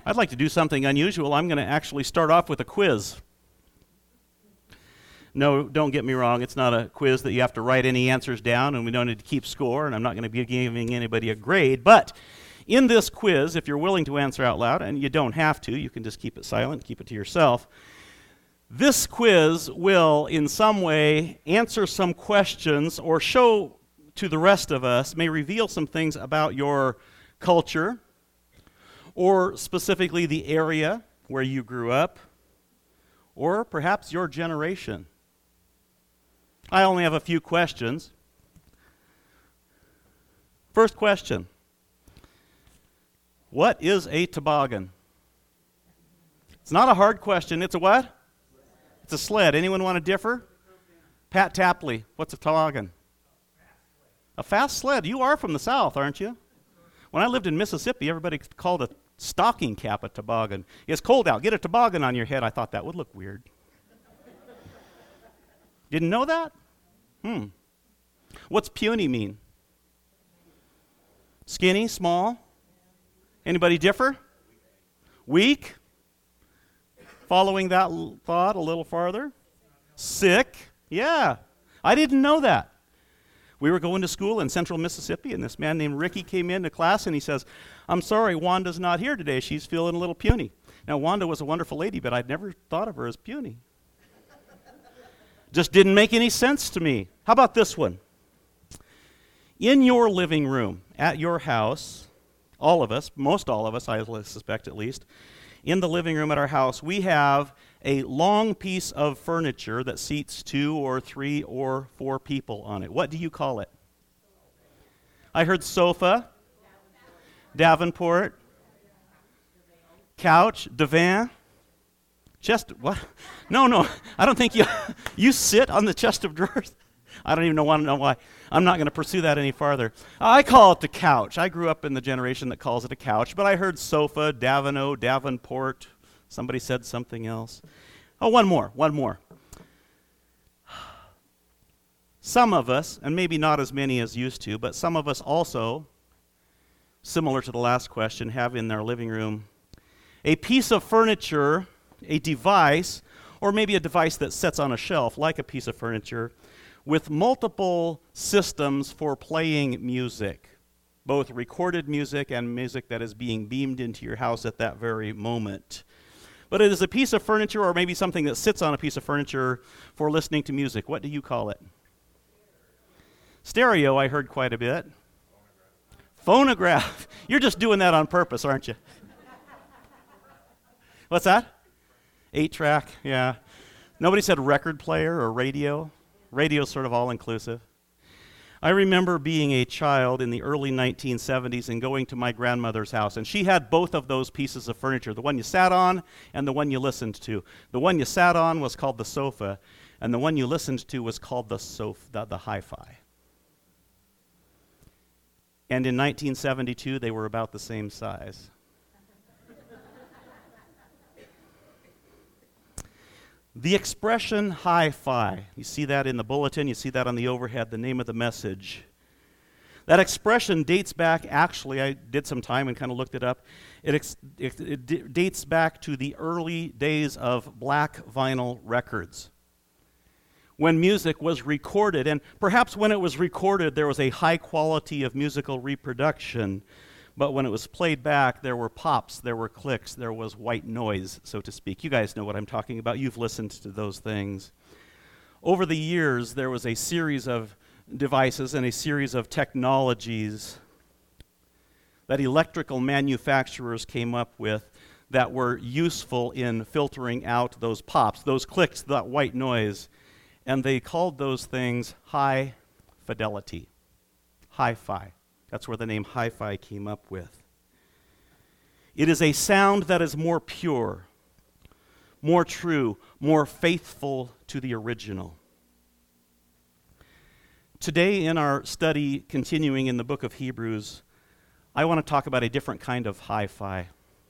I'd like to do something unusual. I'm going to actually start off with a quiz. No, don't get me wrong. It's not a quiz that you have to write any answers down, and we don't need to keep score, and I'm not going to be giving anybody a grade. But in this quiz, if you're willing to answer out loud, and you don't have to, you can just keep it silent, keep it to yourself. This quiz will, in some way, answer some questions or show to the rest of us, may reveal some things about your culture, or specifically the area where you grew up, or perhaps your generation. I only have a few questions. First question. What is a toboggan? It's not a hard question. It's a what? It's a sled. Anyone want to differ? Pat Tapley, what's a toboggan? A fast sled. You are from the South, aren't you? When I lived in Mississippi, everybody called a stocking cap a toboggan. It's cold out. Get a toboggan on your head. I thought that would look weird. Didn't know that? What's puny mean? Skinny, small? Anybody differ? Weak? Following that thought a little farther? Sick? Yeah. I didn't know that. We were going to school in central Mississippi, and this man named Ricky came into class, and he says, "I'm sorry, Wanda's not here today. She's feeling a little puny." Now, Wanda was a wonderful lady, but I'd never thought of her as puny. Just didn't make any sense to me. How about this one? In your living room, at your house, all of us, most all of us, I suspect at least, in the living room at our house, we have a long piece of furniture that seats 2 or 3 or 4 people on it. What do you call it? I heard sofa, Davenport, couch, divan, chest, what? No, I don't think you sit on the chest of drawers. I don't even want to know why. I'm not going to pursue that any farther. I call it the couch. I grew up in the generation that calls it a couch, but I heard sofa, Davino, Davenport. Somebody said something else. Oh, one more. Some of us, and maybe not as many as used to, but some of us also, similar to the last question, have in their living room a piece of furniture, a device, or maybe a device that sits on a shelf like a piece of furniture, with multiple systems for playing music, both recorded music and music that is being beamed into your house at that very moment. But it is a piece of furniture, or maybe something that sits on a piece of furniture for listening to music. What do you call it? Stereo, I heard quite a bit. Phonograph. You're just doing that on purpose, aren't you? What's that? 8-track, yeah. Nobody said record player or radio. Radio's sort of all-inclusive. I remember being a child in the early 1970s and going to my grandmother's house, and she had both of those pieces of furniture, the one you sat on and the one you listened to. The one you sat on was called the sofa, and the one you listened to was called the hi-fi. And in 1972, they were about the same size. The expression hi-fi, you see that in the bulletin, you see that on the overhead, the name of the message. That expression dates back, actually, I did some time and kind of looked it up. It dates back to the early days of black vinyl records, when music was recorded. And perhaps when it was recorded, there was a high quality of musical reproduction. But when it was played back, there were pops, there were clicks, there was white noise, so to speak. You guys know what I'm talking about. You've listened to those things. Over the years, there was a series of devices and a series of technologies that electrical manufacturers came up with that were useful in filtering out those pops, those clicks, that white noise. And they called those things high fidelity, hi-fi. That's where the name hi-fi came up with. It is a sound that is more pure, more true, more faithful to the original. Today in our study, continuing in the book of Hebrews, I want to talk about a different kind of hi-fi,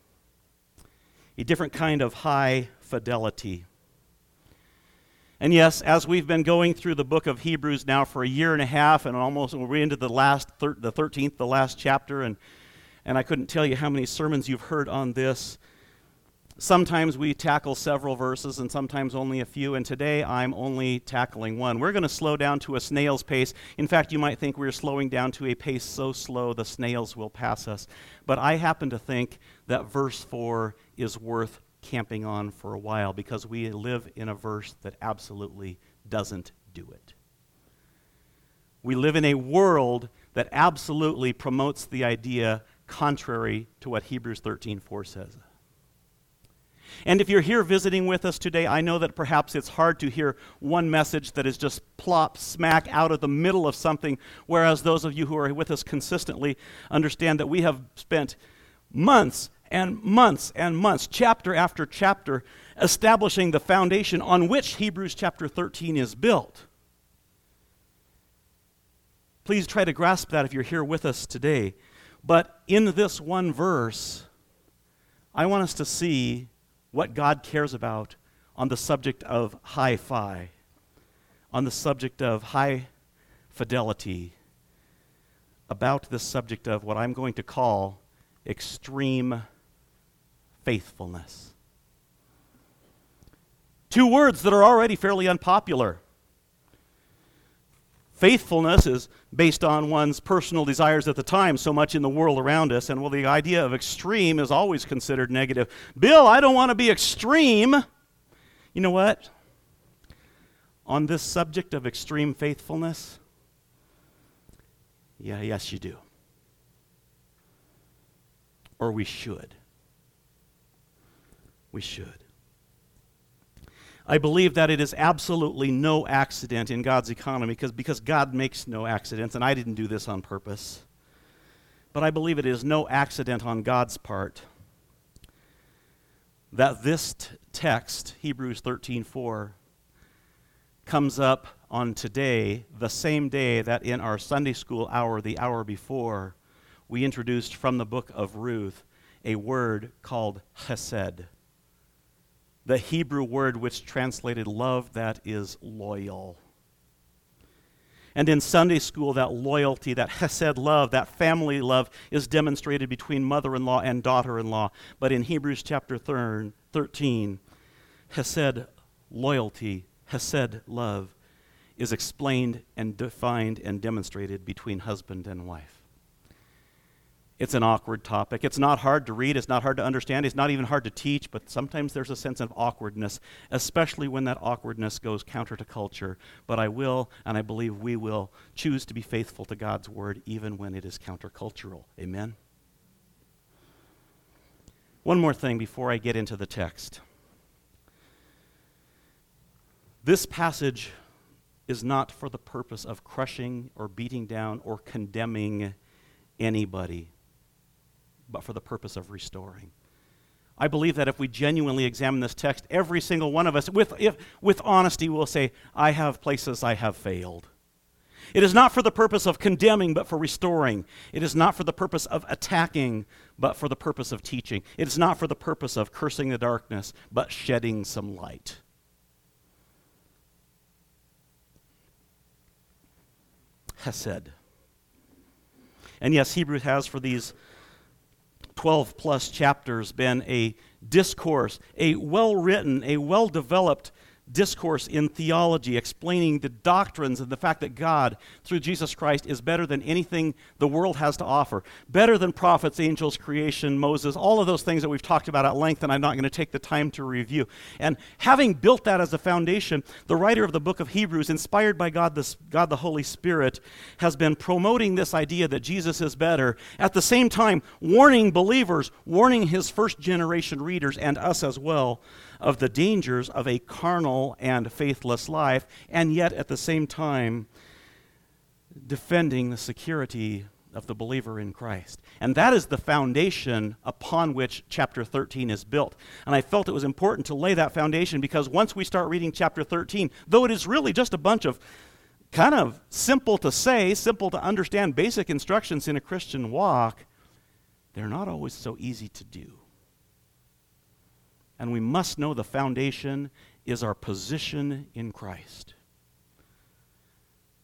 a different kind of high fidelity. And yes, as we've been going through the book of Hebrews now for a year and a half, and almost we're into the 13th, the last chapter, and and I couldn't tell you how many sermons you've heard on this. Sometimes we tackle several verses and sometimes only a few, and today I'm only tackling one. We're going to slow down to a snail's pace. In fact, you might think we're slowing down to a pace so slow the snails will pass us. But I happen to think that verse 4 is worth camping on for a while because we live in a verse that absolutely doesn't do it. We live in a world that absolutely promotes the idea contrary to what Hebrews 13:4 says. And if you're here visiting with us today, I know that perhaps it's hard to hear one message that is just plop smack out of the middle of something, whereas those of you who are with us consistently understand that we have spent months and months and months, chapter after chapter, establishing the foundation on which Hebrews chapter 13 is built. Please try to grasp that if you're here with us today. But in this one verse, I want us to see what God cares about on the subject of hi-fi, on the subject of high fidelity, about this subject of what I'm going to call extreme faithfulness. Two words that are already fairly unpopular. Faithfulness is based on one's personal desires at the time, so much in the world around us. And well, the idea of extreme is always considered negative. Bill, I don't want to be extreme. You know what? On this subject of extreme faithfulness, yes, you do. Or we should. We should. I believe that it is absolutely no accident in God's economy because God makes no accidents, and I didn't do this on purpose. But I believe it is no accident on God's part that this text, Hebrews 13:4, comes up on today, the same day that in our Sunday school hour, the hour before, we introduced from the book of Ruth a word called chesed. The Hebrew word which translated love that is loyal. And in Sunday school, that loyalty, that chesed love, that family love is demonstrated between mother-in-law and daughter-in-law. But in Hebrews chapter 13, chesed loyalty, chesed love, is explained and defined and demonstrated between husband and wife. It's an awkward topic. It's not hard to read. It's not hard to understand. It's not even hard to teach, but sometimes there's a sense of awkwardness, especially when that awkwardness goes counter to culture. But I will, and I believe we will, choose to be faithful to God's word even when it is countercultural. Amen? One more thing before I get into the text. This passage is not for the purpose of crushing or beating down or condemning anybody, but for the purpose of restoring. I believe that if we genuinely examine this text, every single one of us, with honesty, will say, I have places I have failed. It is not for the purpose of condemning, but for restoring. It is not for the purpose of attacking, but for the purpose of teaching. It is not for the purpose of cursing the darkness, but shedding some light. Chesed. And yes, Hebrews has for these 12 plus chapters been a discourse, a well-written, a well-developed discourse in theology explaining the doctrines and the fact that God, through Jesus Christ, is better than anything the world has to offer. Better than prophets, angels, creation, Moses, all of those things that we've talked about at length, and I'm not going to take the time to review. And having built that as a foundation, the writer of the book of Hebrews, inspired by God the Holy Spirit, has been promoting this idea that Jesus is better, at the same time warning believers, warning his first generation readers and us as well, of the dangers of a carnal and faithless life, and yet at the same time defending the security of the believer in Christ. And that is the foundation upon which chapter 13 is built. And I felt it was important to lay that foundation because once we start reading chapter 13, though it is really just a bunch of kind of simple to say, simple to understand basic instructions in a Christian walk, they're not always so easy to do. And we must know the foundation is our position in Christ.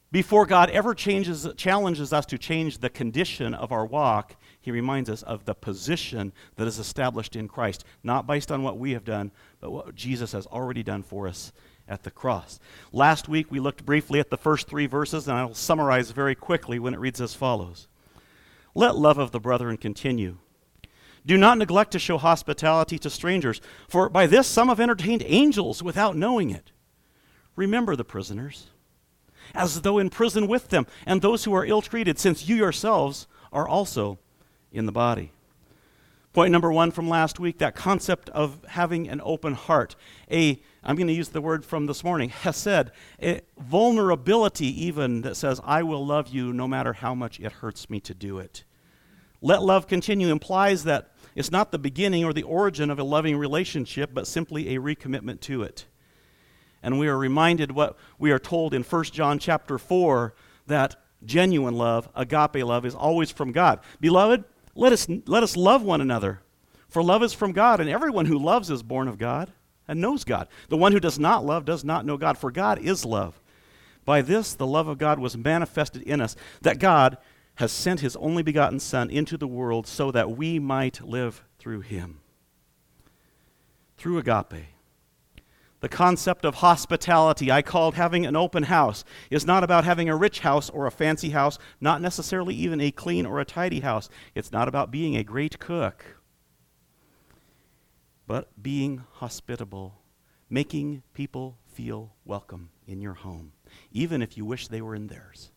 Before God ever challenges us to change the condition of our walk, he reminds us of the position that is established in Christ, not based on what we have done, but what Jesus has already done for us at the cross. Last week, we looked briefly at the first 3 verses, and I'll summarize very quickly when it reads as follows. Let love of the brethren continue. Do not neglect to show hospitality to strangers, for by this some have entertained angels without knowing it. Remember the prisoners, as though in prison with them, and those who are ill-treated, since you yourselves are also in the body. Point number 1 from last week, that concept of having an open heart. I'm going to use the word from this morning, hesed, a vulnerability even that says, I will love you no matter how much it hurts me to do it. Let love continue implies that it's not the beginning or the origin of a loving relationship, but simply a recommitment to it. And we are reminded what we are told in 1 John chapter 4, that genuine love, agape love, is always from God. Beloved, let us love one another, for love is from God, and everyone who loves is born of God and knows God. The one who does not love does not know God, for God is love. By this the love of God was manifested in us, that God has sent his only begotten Son into the world so that we might live through him. Through agape. The concept of hospitality I called having an open house is not about having a rich house or a fancy house, not necessarily even a clean or a tidy house. It's not about being a great cook, but being hospitable, making people feel welcome in your home, even if you wish they were in theirs.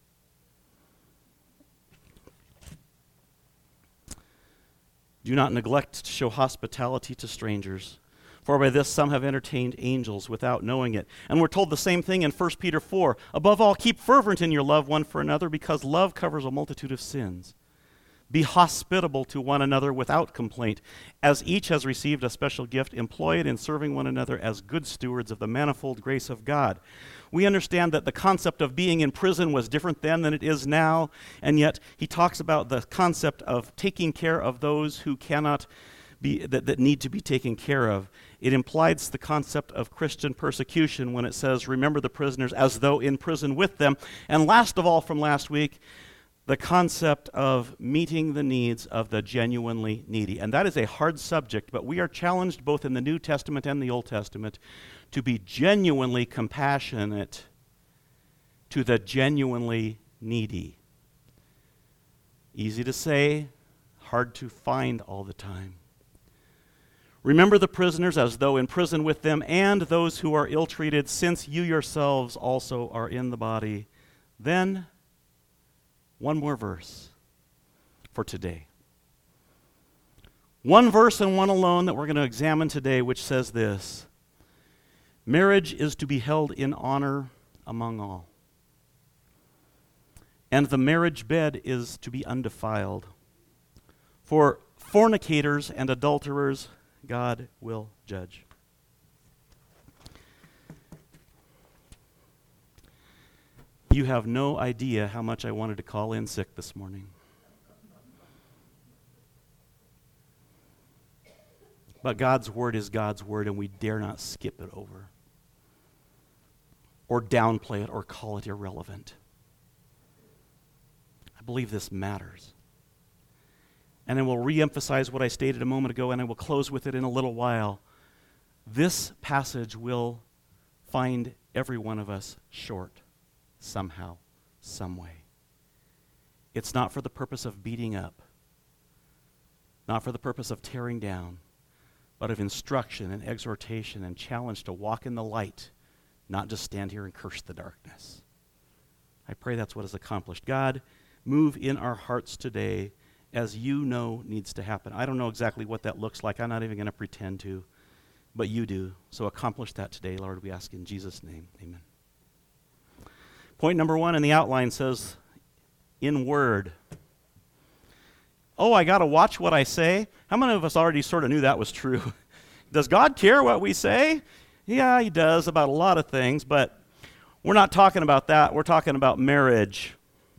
Do not neglect to show hospitality to strangers, for by this some have entertained angels without knowing it. And we're told the same thing in 1 Peter 4. Above all, keep fervent in your love one for another, because love covers a multitude of sins. Be hospitable to one another without complaint. As each has received a special gift, employ it in serving one another as good stewards of the manifold grace of God. We understand that the concept of being in prison was different then than it is now, and yet he talks about the concept of taking care of those who cannot be, that need to be taken care of. It implies the concept of Christian persecution when it says, remember the prisoners as though in prison with them. And last of all from last week, the concept of meeting the needs of the genuinely needy. And that is a hard subject, but we are challenged both in the New Testament and the Old Testament to be genuinely compassionate to the genuinely needy. Easy to say, hard to find all the time. Remember the prisoners as though in prison with them, and those who are ill-treated, since you yourselves also are in the body. Then, one more verse for today. One verse and one alone that we're going to examine today, which says this: marriage is to be held in honor among all, and the marriage bed is to be undefiled. For fornicators and adulterers God will judge. You have no idea how much I wanted to call in sick this morning. But God's word is God's word, and we dare not skip it over or downplay it or call it irrelevant. I believe this matters. And I will re-emphasize what I stated a moment ago, and I will close with it in a little while. This passage will find every one of us short somehow, some way. It's not for the purpose of beating up, not for the purpose of tearing down, but of instruction and exhortation and challenge to walk in the light, not just stand here and curse the darkness. I pray that's what is accomplished. God, move in our hearts today as you know needs to happen. I don't know exactly what that looks like. I'm not even going to pretend to, but you do. So accomplish that today, Lord, we ask in Jesus' name. Amen. Point number 1 in the outline says, in word. Oh, I got to watch what I say? How many of us already sort of knew that was true? Does God care what we say? Yeah, he does about a lot of things, but we're not talking about that. We're talking about marriage.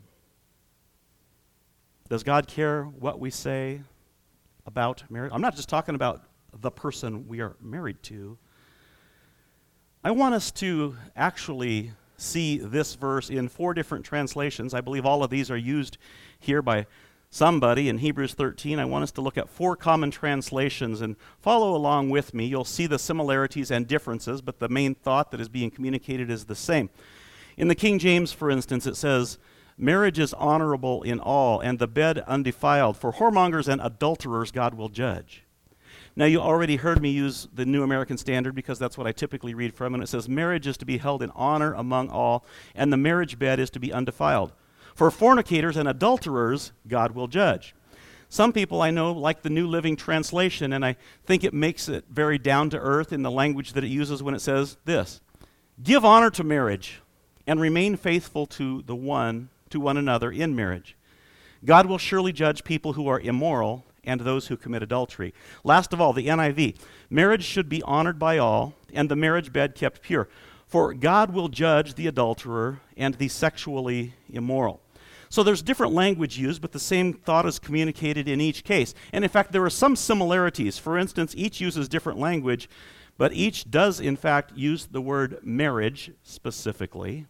Does God care what we say about marriage? I'm not just talking about the person we are married to. I want us to actually see this verse in 4 different translations. I believe all of these are used here by somebody in Hebrews 13. I want us to look at 4 common translations and follow along with me. You'll see the similarities and differences, but the main thought that is being communicated is the same. In the King James, for instance, it says, "Marriage is honorable in all, and the bed undefiled. For whoremongers and adulterers God will judge." Now, you already heard me use the New American Standard because that's what I typically read from, and it says, "Marriage is to be held in honor among all, and the marriage bed is to be undefiled. For fornicators and adulterers God will judge." Some people I know like the New Living Translation, and I think it makes it very down to earth in the language that it uses when it says this: "Give honor to marriage, and remain faithful to one another in marriage. God will surely judge people who are immoral and those who commit adultery." Last of all, the NIV. "Marriage should be honored by all, and the marriage bed kept pure. For God will judge the adulterer and the sexually immoral." So there's different language used, but the same thought is communicated in each case. And in fact, there are some similarities. For instance, each uses different language, but each does in fact use the word marriage specifically.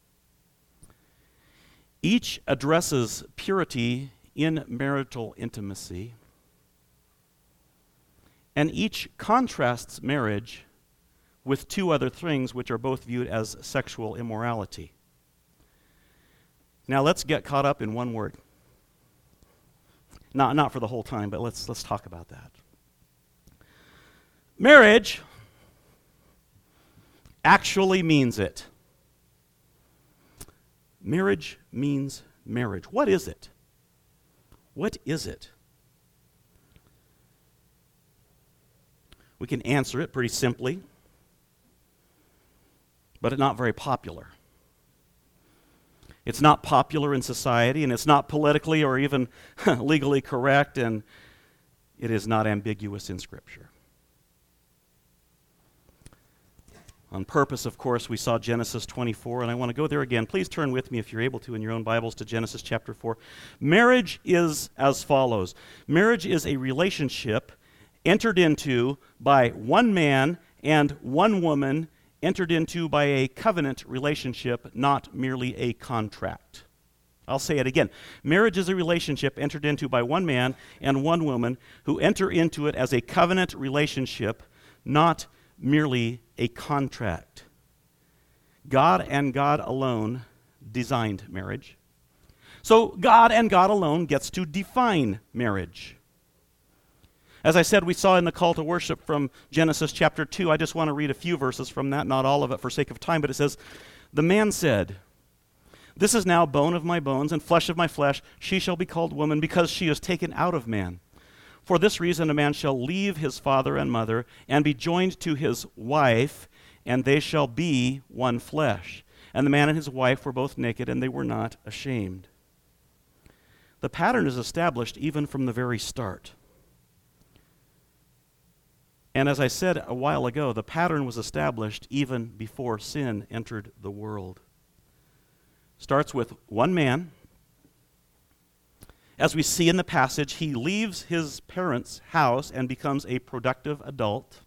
Each addresses purity in marital intimacy, and each contrasts marriage with 2 other things which are both viewed as sexual immorality. Now let's get caught up in one word. Not for the whole time, but let's talk about that. Marriage actually means it. Marriage means marriage. What is it? What is it? We can answer it pretty simply, but it's not very popular. It's not popular in society, and it's not politically or even legally correct, and it is not ambiguous in Scripture. On purpose, of course, we saw Genesis 24, and I want to go there again. Please turn with me, if you're able to, in your own Bibles to Genesis chapter 4. Marriage is as follows. Marriage is a relationship entered into by one man and one woman, entered into by a covenant relationship, not merely a contract. I'll say it again. Marriage is a relationship entered into by one man and one woman who enter into it as a covenant relationship, not merely a contract. God and God alone designed marriage. So God and God alone gets to define marriage. As I said, we saw in the call to worship from Genesis chapter 2. I just want to read a few verses from that, not all of it for sake of time, but it says, "The man said, 'This is now bone of my bones and flesh of my flesh. She shall be called woman because she is taken out of man. For this reason a man shall leave his father and mother and be joined to his wife, and they shall be one flesh. And the man and his wife were both naked, and they were not ashamed.'" The pattern is established even from the very start. And as I said a while ago, the pattern was established even before sin entered the world. Starts with one man. As we see in the passage, he leaves his parents' house and becomes a productive adult.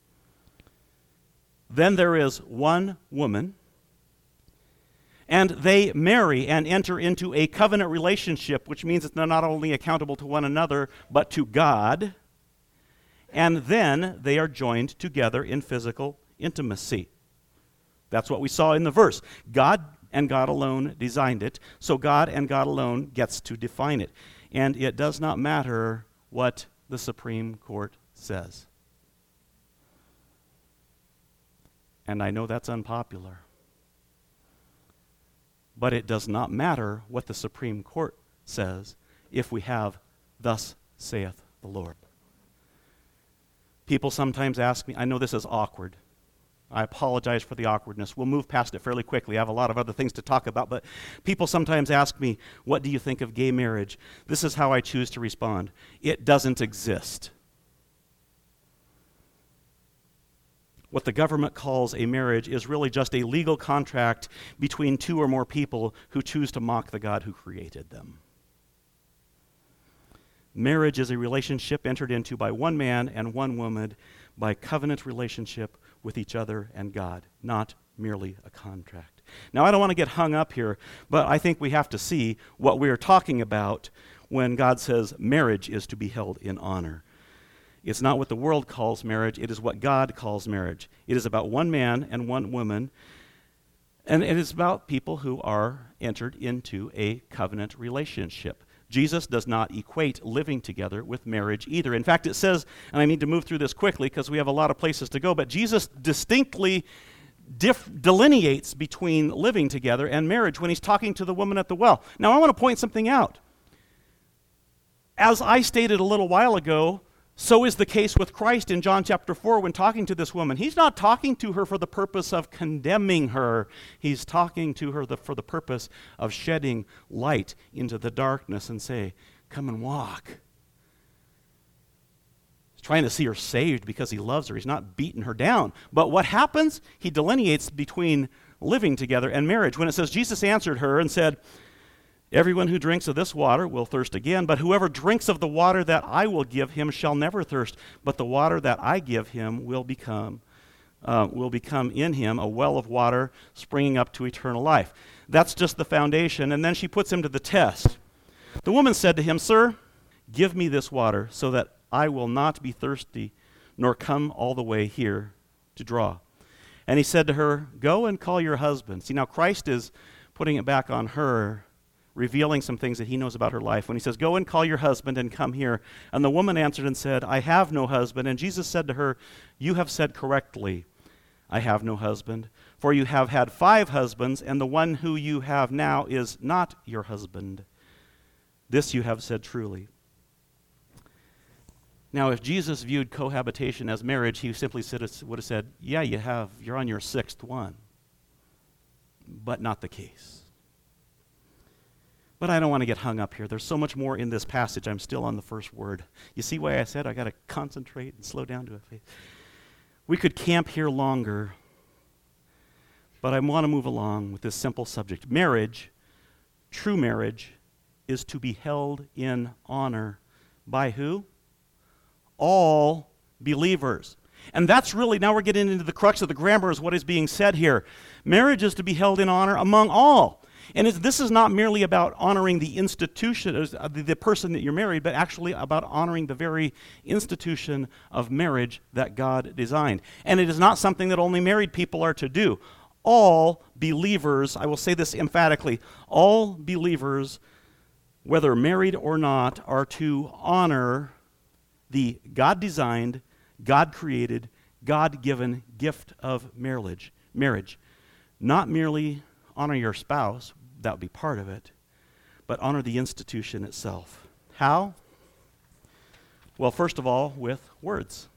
Then there is one woman, and they marry and enter into a covenant relationship, which means that they're not only accountable to one another, but to God. And then they are joined together in physical intimacy. That's what we saw in the verse. God and God alone designed it, so God and God alone gets to define it. And it does not matter what the Supreme Court says. And I know that's unpopular. But it does not matter what the Supreme Court says if we have "Thus saith the Lord." People sometimes ask me, I know this is awkward. I apologize for the awkwardness. We'll move past it fairly quickly. I have a lot of other things to talk about, but people sometimes ask me, what do you think of gay marriage? This is how I choose to respond. It doesn't exist. What the government calls a marriage is really just a legal contract between 2 or more people who choose to mock the God who created them. Marriage is a relationship entered into by one man and one woman by covenant relationship with each other and God, not merely a contract. Now, I don't want to get hung up here, but I think we have to see what we are talking about when God says marriage is to be held in honor. It's not what the world calls marriage, it is what God calls marriage. It is about one man and one woman, and it is about people who are entered into a covenant relationship. Jesus does not equate living together with marriage either. In fact, it says, and I need to move through this quickly because we have a lot of places to go, but Jesus distinctly delineates between living together and marriage when he's talking to the woman at the well. Now, I want to point something out. As I stated a little while ago, so is the case with Christ in John chapter 4 when talking to this woman. He's not talking to her for the purpose of condemning her. He's talking to her for the purpose of shedding light into the darkness and say, come and walk. He's trying to see her saved because he loves her. He's not beating her down. But what happens? He delineates between living together and marriage. When it says, Jesus answered her and said, everyone who drinks of this water will thirst again, but whoever drinks of the water that I will give him shall never thirst, but the water that I give him will become in him a well of water springing up to eternal life. That's just the foundation, and then she puts him to the test. The woman said to him, Sir, give me this water so that I will not be thirsty, nor come all the way here to draw. And he said to her, Go and call your husband. See, now Christ is putting it back on her, revealing some things that he knows about her life. When he says, Go and call your husband and come here. And the woman answered and said, I have no husband. And Jesus said to her, You have said correctly, I have no husband. For you have had 5 husbands, and the one who you have now is not your husband. This you have said truly. Now, if Jesus viewed cohabitation as marriage, he simply would have said, Yeah, you're on your 6th one. But not the case. But I don't want to get hung up here. There's so much more in this passage. I'm still on the first word. You see why I said I got to concentrate and slow down to it? We could camp here longer, but I want to move along with this simple subject. Marriage, true marriage, is to be held in honor by who? All believers. And that's really, now we're getting into the crux of the grammar is what is being said here. Marriage is to be held in honor among all. And this is not merely about honoring the institution, the person that you're married, but actually about honoring the very institution of marriage that God designed. And it is not something that only married people are to do. All believers, I will say this emphatically, all believers, whether married or not, are to honor the God-designed, God-created, God-given gift of marriage. Not merely honor your spouse, that would be part of it, but honor the institution itself. How? Well, first of all, with words.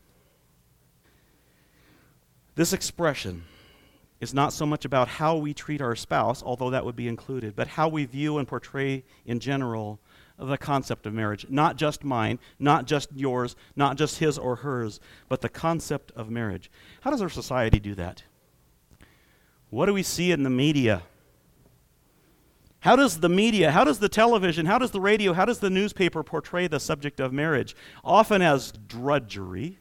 This expression is not so much about how we treat our spouse, although that would be included, but how we view and portray in general the concept of marriage. Not just mine, not just yours, not just his or hers, but the concept of marriage. How does our society do that? What do we see in the media? How does the media, how does the television, how does the radio, how does the newspaper portray the subject of marriage? Often as drudgery,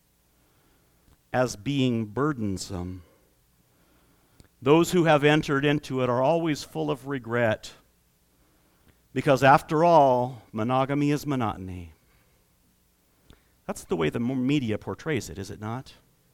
as being burdensome. Those who have entered into it are always full of regret, because after all, monogamy is monotony. That's the way the media portrays it, is it not?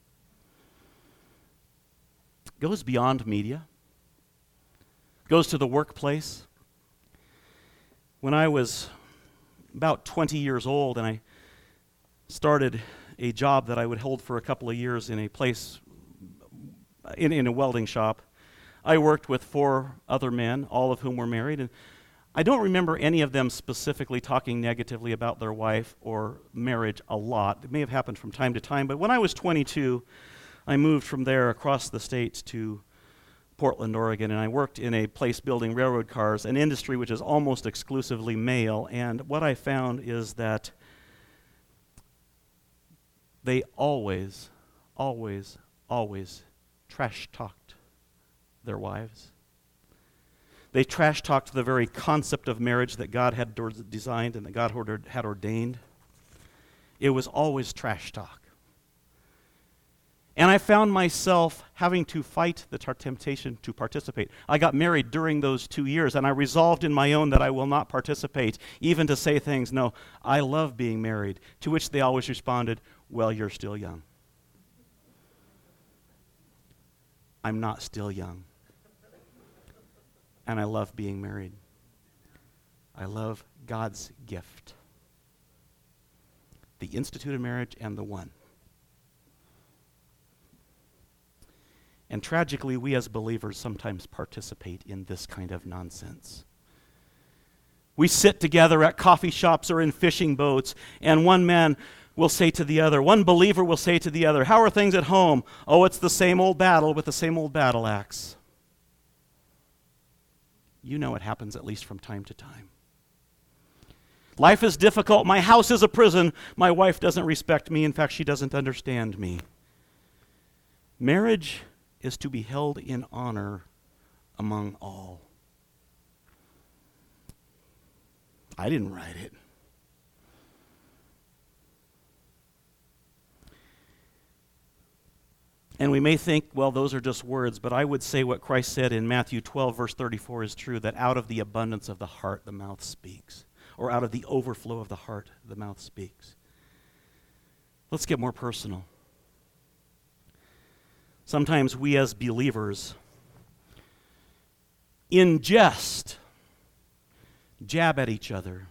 It goes beyond media. Goes to the workplace. When I was about 20 years old and I started a job that I would hold for a couple of years in a place, in a welding shop, I worked with 4 other men, all of whom were married, and I don't remember any of them specifically talking negatively about their wife or marriage a lot. It may have happened from time to time, but when I was 22, I moved from there across the state to Portland, Oregon, and I worked in a place building railroad cars, an industry which is almost exclusively male, and what I found is that they always trash-talked their wives. They trash-talked the very concept of marriage that God had designed and that God had ordained. It was always trash talk. And I found myself having to fight the temptation to participate. I got married during those 2 years, and I resolved in my own that I will not participate, even to say things, no, I love being married, to which they always responded, well, you're still young. I'm not still young. And I love being married. I love God's gift. The institute of marriage and the one. And tragically, we as believers sometimes participate in this kind of nonsense. We sit together at coffee shops or in fishing boats, and one man will say to the other, one believer will say to the other, how are things at home? Oh, it's the same old battle with the same old battle axe. You know it happens at least from time to time. Life is difficult. My house is a prison. My wife doesn't respect me. In fact, she doesn't understand me. Marriage is to be held in honor among all. I didn't write it. And we may think, well, those are just words, but I would say what Christ said in Matthew 12, verse 34 is true, that out of the abundance of the heart, the mouth speaks. Or out of the overflow of the heart, the mouth speaks. Let's get more personal. Sometimes we as believers, in jest, jab at each other.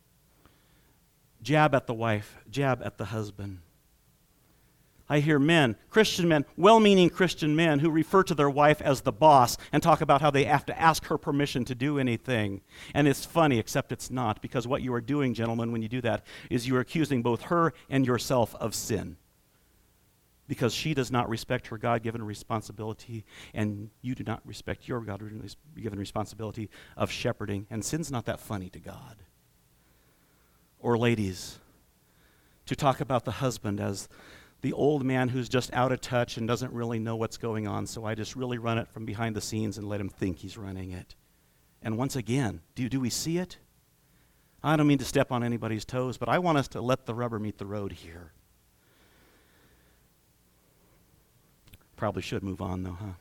Jab at the wife, jab at the husband. I hear men, Christian men, well-meaning Christian men who refer to their wife as the boss and talk about how they have to ask her permission to do anything. And it's funny, except it's not, because what you are doing, gentlemen, when you do that, is you are accusing both her and yourself of sin. Because she does not respect her God-given responsibility, and you do not respect your God-given responsibility of shepherding. And sin's not that funny to God. Or ladies, to talk about the husband as the old man who's just out of touch and doesn't really know what's going on, so I just really run it from behind the scenes and let him think he's running it. And once again, do we see it? I don't mean to step on anybody's toes, but I want us to let the rubber meet the road here. Probably should move on though, huh?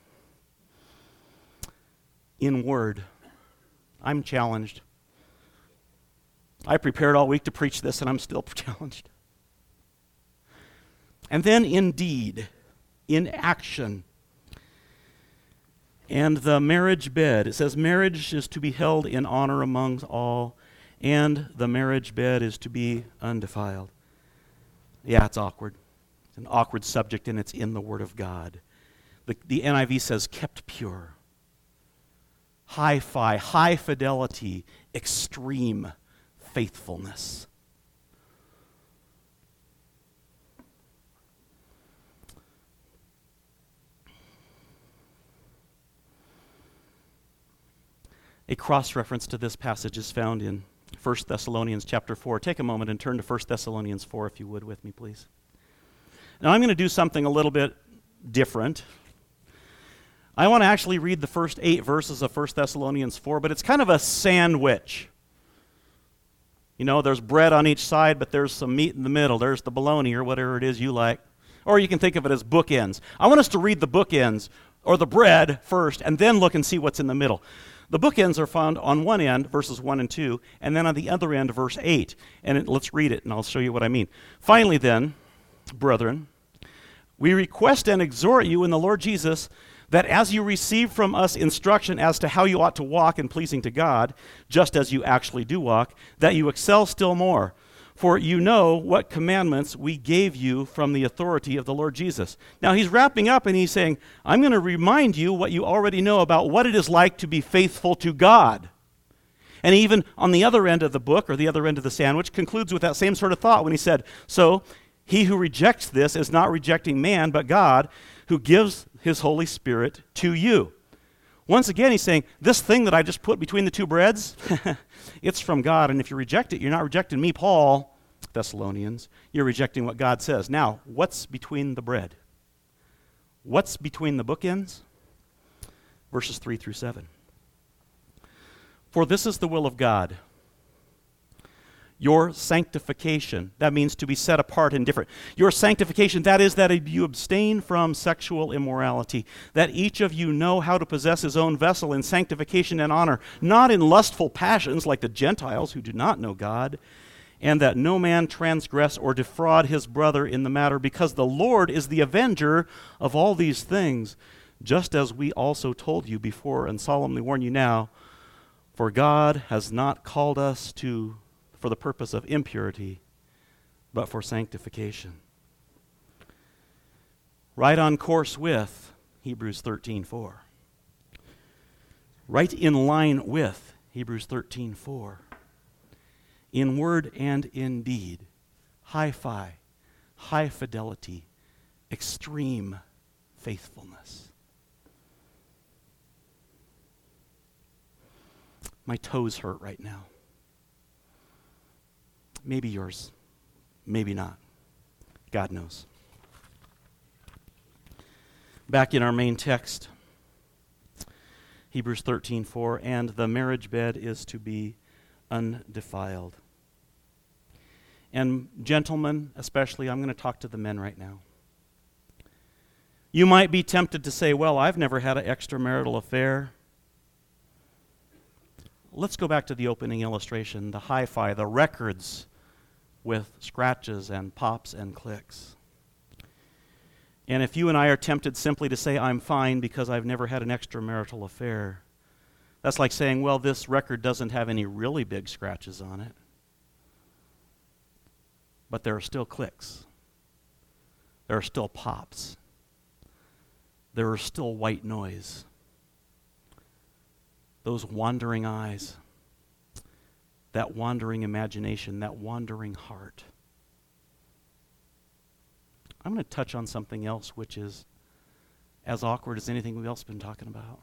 In word, I'm challenged. I prepared all week to preach this and I'm still challenged. And then in deed, in action. And the marriage bed, it says marriage is to be held in honor among all, and the marriage bed is to be undefiled. Yeah, it's awkward. It's an awkward subject, and it's in the Word of God. The NIV says kept pure. Hi-fi, high fidelity, extreme faithfulness. A cross-reference to this passage is found in 1 Thessalonians chapter 4. Take a moment and turn to 1 Thessalonians 4, if you would, with me, please. Now, I'm going to do something a little bit different. I want to actually read the first 8 verses of 1 Thessalonians 4, but it's kind of a sandwich. You know, there's bread on each side, but there's some meat in the middle. There's the bologna or whatever it is you like. Or you can think of it as bookends. I want us to read the bookends, or the bread first, and then look and see what's in the middle. The bookends are found on one end, verses 1 and 2, and then on the other end, verse 8. And let's read it, and I'll show you what I mean. Finally then, brethren, we request and exhort you in the Lord Jesus that as you receive from us instruction as to how you ought to walk in pleasing to God, just as you actually do walk, that you excel still more. For you know what commandments we gave you from the authority of the Lord Jesus. Now he's wrapping up and he's saying, I'm going to remind you what you already know about what it is like to be faithful to God. And even on the other end of the book, or the other end of the sandwich, concludes with that same sort of thought when he said, so he who rejects this is not rejecting man, but God, who gives his Holy Spirit to you. Once again, he's saying, this thing that I just put between the two breads, it's from God, and if you reject it, you're not rejecting me, Paul, Thessalonians. You're rejecting what God says. Now, what's between the bread? What's between the bookends? Verses 3 through 7. For this is the will of God, Your sanctification, that means to be set apart and different. Your sanctification, that is that you abstain from sexual immorality, that each of you know how to possess his own vessel in sanctification and honor, not in lustful passions like the Gentiles who do not know God, and that no man transgress or defraud his brother in the matter, because the Lord is the avenger of all these things, just as we also told you before and solemnly warn you now, for God has not called us for the purpose of impurity, but for sanctification. Right on course with Hebrews 13:4. Right in line with Hebrews 13:4. In word and in deed, high fidelity, extreme faithfulness. My toes hurt right now. Maybe yours, maybe not. God knows. Back in our main text, Hebrews 13:4, and the marriage bed is to be undefiled. And gentlemen, especially, I'm going to talk to the men right now. You might be tempted to say, well, I've never had an extramarital affair. Let's go back to the opening illustration, the hi-fi, the records with scratches and pops and clicks. And if you and I are tempted simply to say, I'm fine because I've never had an extramarital affair, that's like saying, well, this record doesn't have any really big scratches on it. But there are still clicks. There are still pops. There are still white noise. Those wandering eyes, that wandering imagination, that wandering heart. I'm going to touch on something else which is as awkward as anything we've else been talking about.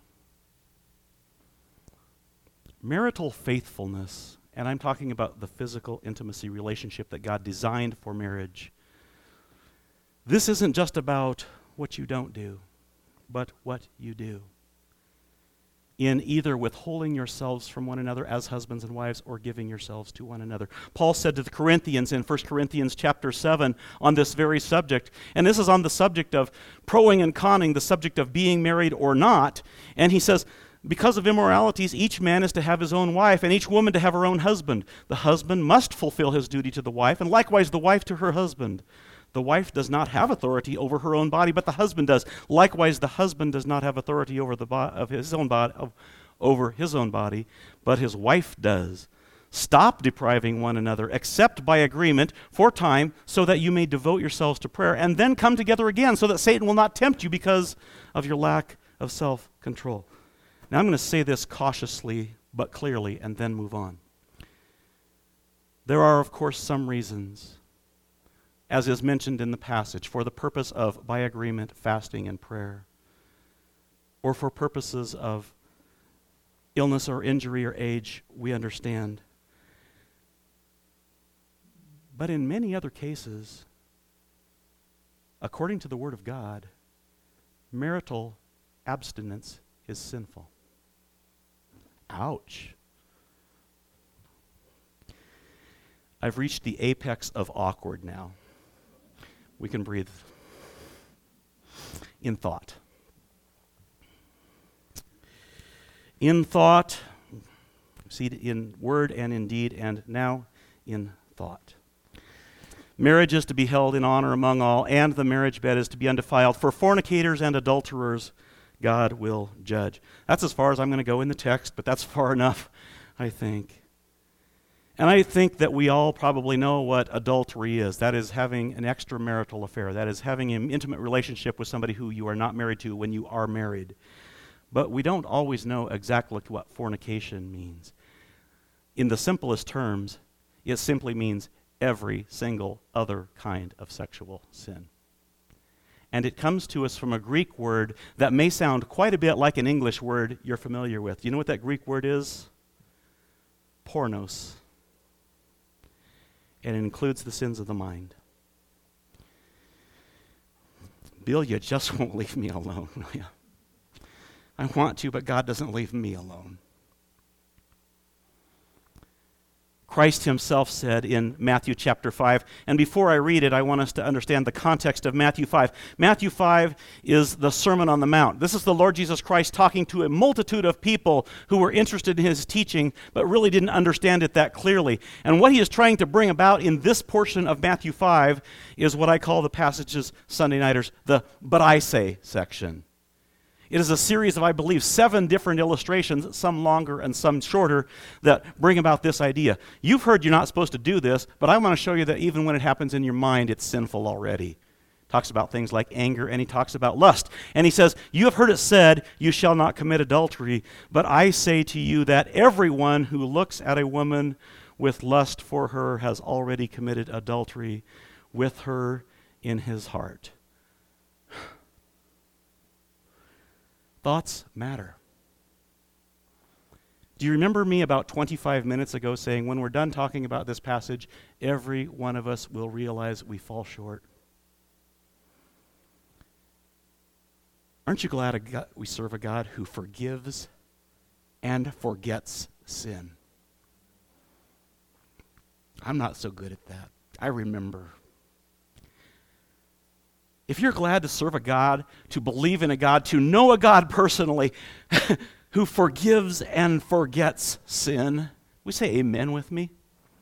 Marital faithfulness, and I'm talking about the physical intimacy relationship that God designed for marriage. This isn't just about what you don't do, but what you do. In either withholding yourselves from one another as husbands and wives or giving yourselves to one another. Paul said to the Corinthians in 1 Corinthians chapter 7 on this very subject, and this is on the subject of proing and conning, the subject of being married or not, and he says, because of immoralities, each man is to have his own wife, and each woman to have her own husband. The husband must fulfill his duty to the wife, and likewise the wife to her husband. The wife does not have authority over her own body, but the husband does. Likewise, the husband does not have authority over his own body, but his wife does. Stop depriving one another, except by agreement for time, so that you may devote yourselves to prayer, and then come together again, so that Satan will not tempt you because of your lack of self-control. Now, I'm going to say this cautiously but clearly, and then move on. There are, of course, some reasons, as is mentioned in the passage, for the purpose of, by agreement, fasting and prayer, or for purposes of illness or injury or age, we understand. But in many other cases, according to the Word of God, marital abstinence is sinful. Ouch. I've reached the apex of awkward now. We can breathe in thought. In thought, see in word and in deed, and now in thought. Marriage is to be held in honor among all, and the marriage bed is to be undefiled. For fornicators and adulterers, God will judge. That's as far as I'm going to go in the text, but that's far enough, I think. And I think that we all probably know what adultery is. That is having an extramarital affair. That is having an intimate relationship with somebody who you are not married to when you are married. But we don't always know exactly what fornication means. In the simplest terms, it simply means every single other kind of sexual sin. And it comes to us from a Greek word that may sound quite a bit like an English word you're familiar with. You know what that Greek word is? Pornos. And it includes the sins of the mind. Bill, you just won't leave me alone, will you? I want to, but God doesn't leave me alone. Christ himself said in Matthew chapter 5. And before I read it, I want us to understand the context of Matthew 5. Matthew 5 is the Sermon on the Mount. This is the Lord Jesus Christ talking to a multitude of people who were interested in his teaching, but really didn't understand it that clearly. And what he is trying to bring about in this portion of Matthew 5 is what I call the passages, Sunday Nighters, the "but I say" section. It is a series of, I believe, 7 different illustrations, some longer and some shorter, that bring about this idea. You've heard you're not supposed to do this, but I want to show you that even when it happens in your mind, it's sinful already. Talks about things like anger, and he talks about lust. And he says, you have heard it said, you shall not commit adultery, but I say to you that everyone who looks at a woman with lust for her has already committed adultery with her in his heart. Thoughts matter. Do you remember me about 25 minutes ago saying, when we're done talking about this passage, every one of us will realize we fall short? Aren't you glad we serve a God who forgives and forgets sin? I'm not so good at that. I remember. If you're glad to serve a God, to believe in a God, to know a God personally who forgives and forgets sin, we say amen with me?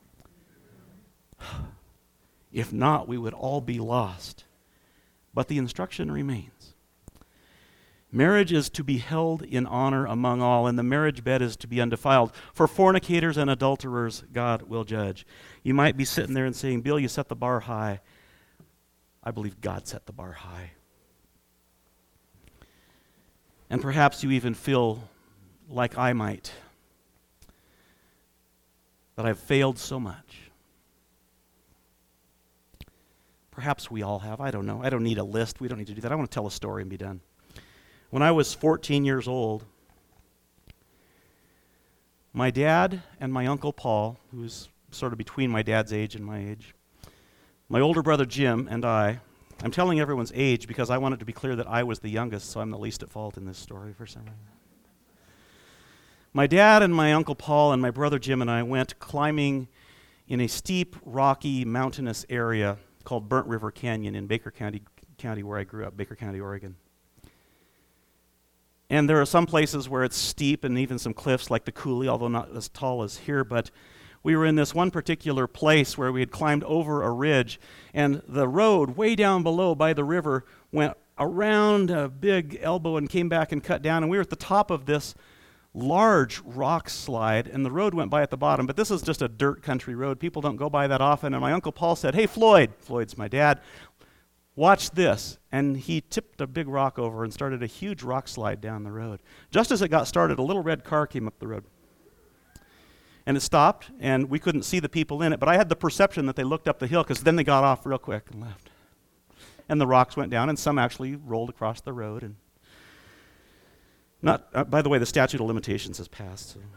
If not, we would all be lost. But the instruction remains. Marriage is to be held in honor among all, and the marriage bed is to be undefiled. For fornicators and adulterers, God will judge. You might be sitting there and saying, Bill, you set the bar high. I believe God set the bar high. And perhaps you even feel like I might, that I've failed so much. Perhaps we all have. I don't know. I don't need a list. We don't need to do that. I want to tell a story and be done. When I was 14 years old, my dad and my Uncle Paul, who was sort of between my dad's age and my age, my older brother Jim and I'm telling everyone's age because I want it to be clear that I was the youngest, so I'm the least at fault in this story for some reason. My dad and my Uncle Paul and my brother Jim and I went climbing in a steep, rocky, mountainous area called Burnt River Canyon in Baker County where I grew up, Baker County, Oregon. And there are some places where it's steep and even some cliffs like the Coulee, although not as tall as here, but we were in this one particular place where we had climbed over a ridge, and the road way down below by the river went around a big elbow and came back and cut down, and we were at the top of this large rock slide, and the road went by at the bottom, but this is just a dirt country road. People don't go by that often, and my Uncle Paul said, hey, Floyd's my dad, watch this. And he tipped a big rock over and started a huge rock slide down the road. Just as it got started, a little red car came up the road. And it stopped, and we couldn't see the people in it, but I had the perception that they looked up the hill, because then they got off real quick and left. And the rocks went down, and some actually rolled across the road. And not, by the way, the statute of limitations has passed. So.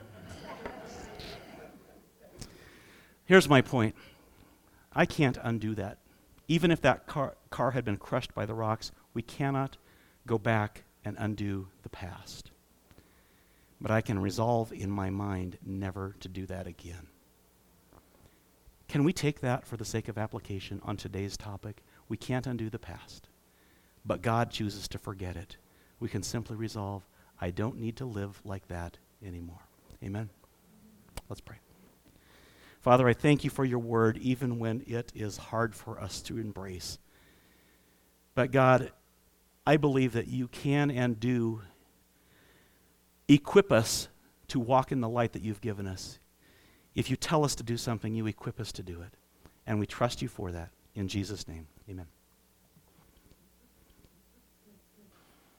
Here's my point. I can't undo that. Even if that car had been crushed by the rocks, we cannot go back and undo the past. But I can resolve in my mind never to do that again. Can we take that for the sake of application on today's topic? We can't undo the past, but God chooses to forget it. We can simply resolve, I don't need to live like that anymore. Amen? Let's pray. Father, I thank you for your word, even when it is hard for us to embrace. But God, I believe that you can and do equip us to walk in the light that you've given us. If you tell us to do something, you equip us to do it. And we trust you for that. In Jesus' name, amen.